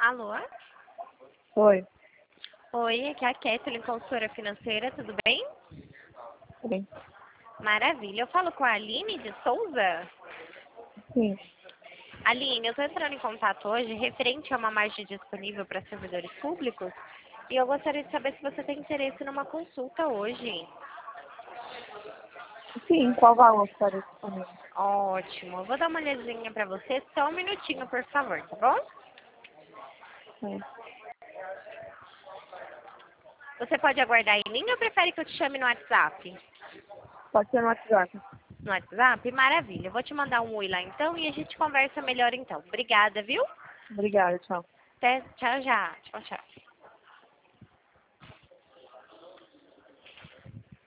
Alô? Oi. Oi, aqui é a Kathleen, consultora financeira, tudo bem? Tudo bem? Maravilha. Eu falo com a Aline de Souza. Sim. Aline, eu estou entrando em contato hoje referente a uma margem disponível para servidores públicos e eu gostaria de saber se você tem interesse numa consulta hoje. Sim, qual valor estaria disponível? Ótimo. Eu vou dar uma olhadinha para você, só um minutinho, por favor, tá bom? Sim. Você pode aguardar em linha ou prefere que eu te chame no WhatsApp? Pode ser no WhatsApp. No WhatsApp? Maravilha. Eu vou te mandar um oi lá então e a gente conversa melhor então. Obrigada, viu? Obrigada, tchau. Até, tchau, já. Tchau, tchau.